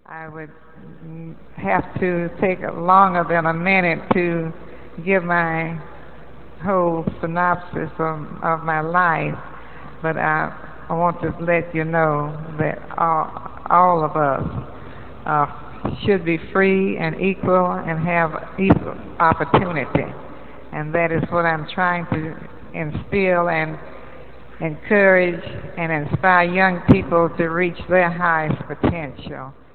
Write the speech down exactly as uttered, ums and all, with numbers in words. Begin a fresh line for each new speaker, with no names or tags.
I would mm, have to take longer than a minute to give my whole synopsis of, of my life, but I, I want to let you know that all, all of us uh, should be free and equal and have equal opportunity. And that is what I'm trying to instill and encourage and inspire young people to reach their highest potential.